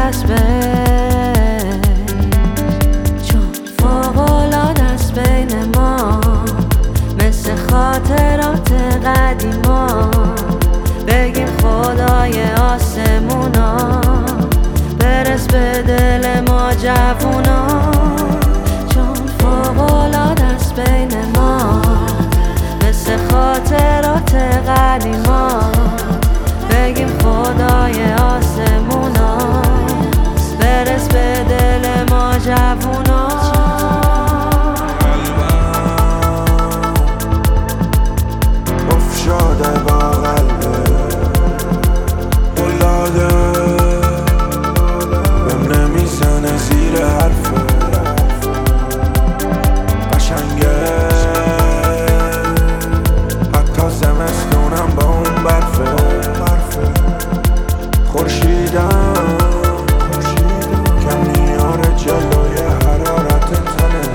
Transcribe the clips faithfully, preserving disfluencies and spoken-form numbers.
دست بین، چون فوق‌العاده است بین ما، مثل خاطرات قدیما. بگیم خدای آسمونا برس به دل ما جوونا، چون فوق‌العاده است بین ما، مثل خاطرات قدیما. بگیم خدای آسمونا برس به دل ما جوونا. افتاده با قلبه اولاده، بهم نمیزنه زیر حرفه، قشنگه حتی زمستونم با اون برفه. خورشیدم کم میاره جلوی حرارت تنه.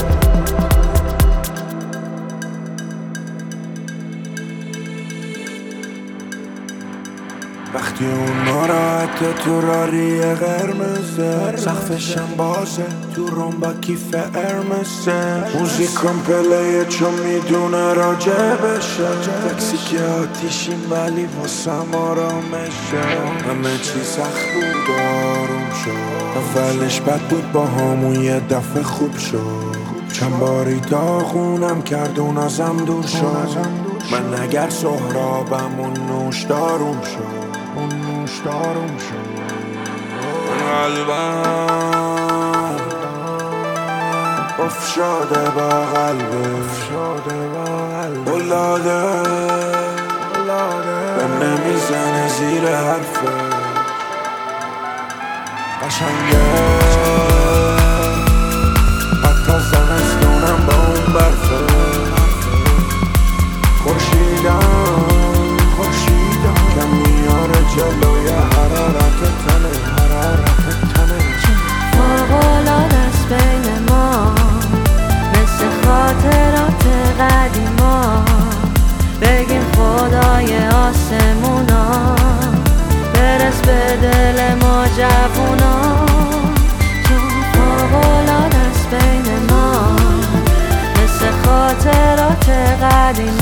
وقتی اون ناراحته تو راری قرمزه، سقفشم بازه تو رومبا کیف ارمسه. موزیکم پلیه چون میدونه راجع بشه، تاکسی که آتیشیم ولی واسم آرامشه. همه چی سخت بود آروم شد، اولش بد بود با همون یه دفعه خوب شد. چند باری داغونم کرد و نازم دور شد، من اگر سهرابم اون نوش داروم شد، اون نوش داروم شد. قلبم افتاده با قلبه اولاده، بهم نمیزنه زیر حرفه، قشنگه حتی زمستونم با اون برفه. خورشیدم کم میاره جلوی حرارت تنه، حرارت تنه. فوق‌العاده است بین ما، مثل خاطرات قدیما. بگیم خدای آسمونا برس به دل ما جوونا، چون فوق‌العاده است بین ما، مثل خاطرات قدیما.